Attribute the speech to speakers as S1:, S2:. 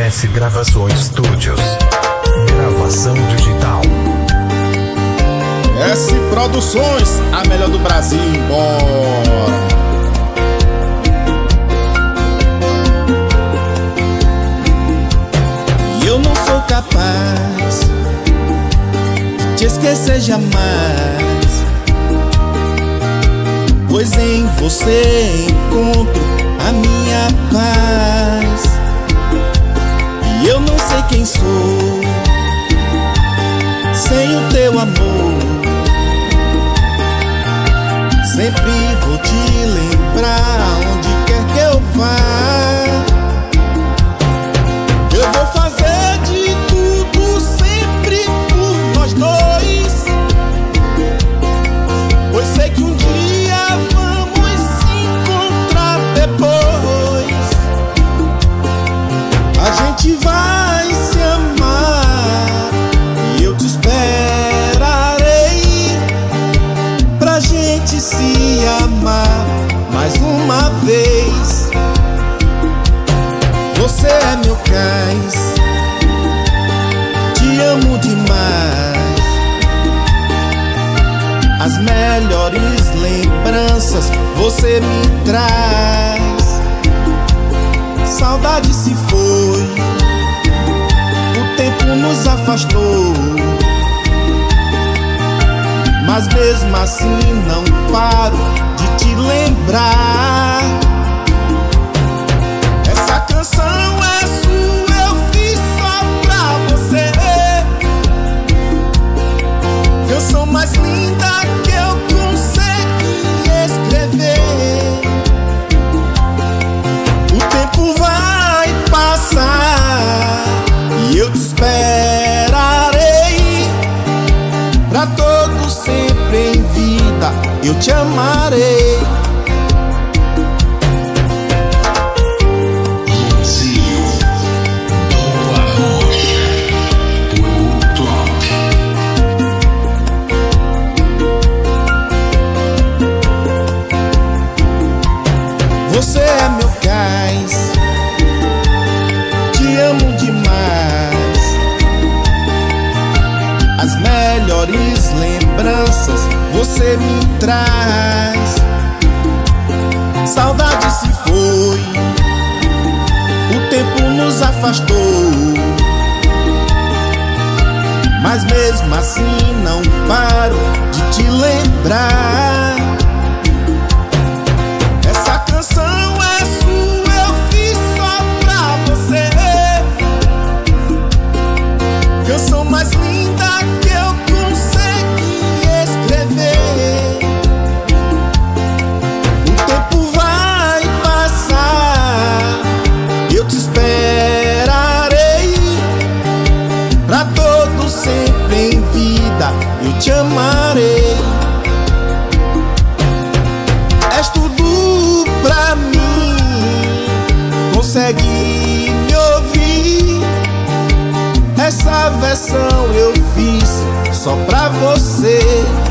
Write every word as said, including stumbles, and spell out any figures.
S1: S Gravações Studios. Gravação digital.
S2: S Produções, a melhor do Brasil. Bora! E eu não sou capaz de te esquecer jamais, pois em você encontro a minha paz. E eu não sei quem sou sem o teu amor. Sempre vou te lembrar onde quer que eu vá. Eu vou fazer de tudo sempre por nós dois, pois sei que um dia vamos se encontrar depois. A gente vai se amar e eu te esperarei pra gente se amar mais uma vez. Você é meu cais, te amo demais. As melhores lembranças você me traz. Saudade se foi, o tempo nos afastou, mas mesmo assim não paro de te lembrar. Essa canção é sua, eu fiz só pra você. Canção mais linda que eu consegui escrever. O tempo vai passar e eu te esperarei. Pra todo sempre em vida eu te amarei. Você é meu cais, te amo demais. As melhores lembranças você me traz. Saudade se foi, o tempo nos afastou, mas mesmo assim não paro de te lembrar. Essa canção é sua, eu fiz só pra você. Canção mais linda que eu consegui escrever. O tempo vai passar, eu te esperarei. Pra todo sempre em vida eu te amarei. És tudo pra mim, consegue me ouvir. Essa versão eu fiz só pra você.